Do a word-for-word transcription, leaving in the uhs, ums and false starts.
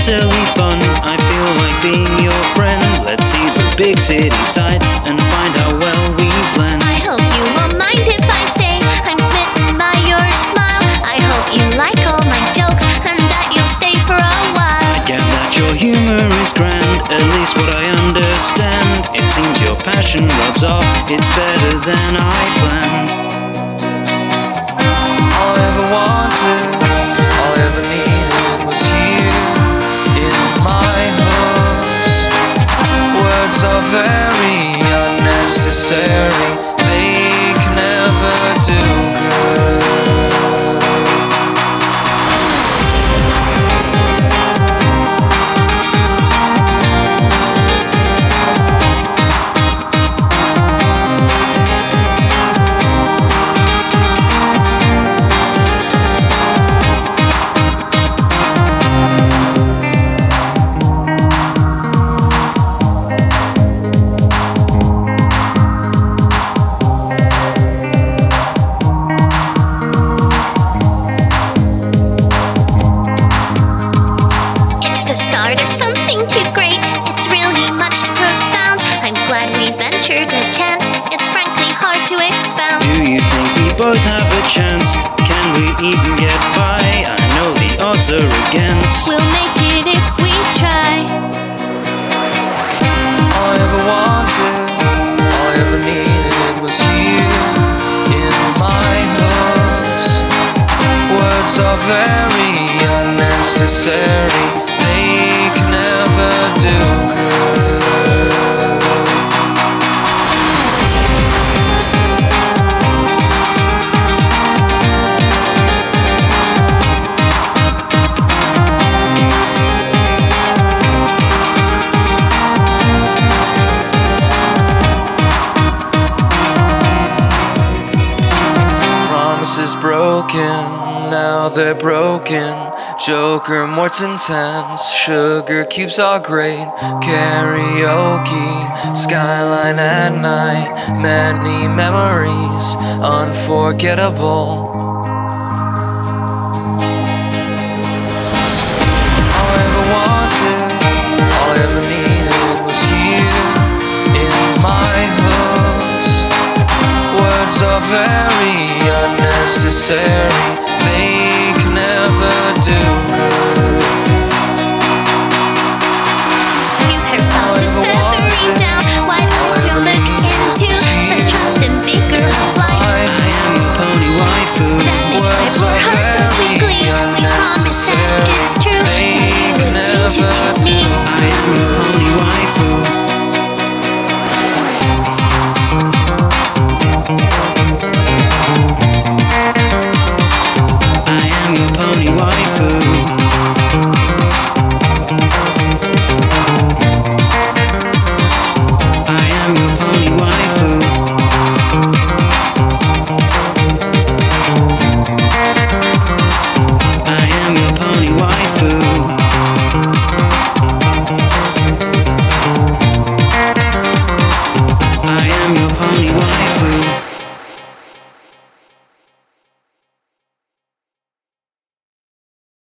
mentally fun. I feel like being your friend. Let's see the big city sights and find how well we blend. I hope you won't mind if I say I'm smitten by your smile. I hope you like all my jokes and that you'll stay for a while. I get that your humor is grand, at least what I understand. It seems your passion rubs off, it's better than I planned. All I ever wanted, all I ever needed was you in my hopes. Words are very unnecessary, they can never do good. Something too great, it's really much too profound. I'm glad we ventured a chance, it's frankly hard to expound. Do you think we both have a chance? Can we even get by? I know the odds are against. We'll make it if we try. All I ever wanted, all I ever needed was you in my hopes. Words are very unnecessary, they can never do good. Promises broken, now they're broken. Joker, Morton Thames, sugar cubes are great. Karaoke, skyline at night, many memories, unforgettable. All I ever wanted, all I ever needed was you in my hopes. Words are very unnecessary,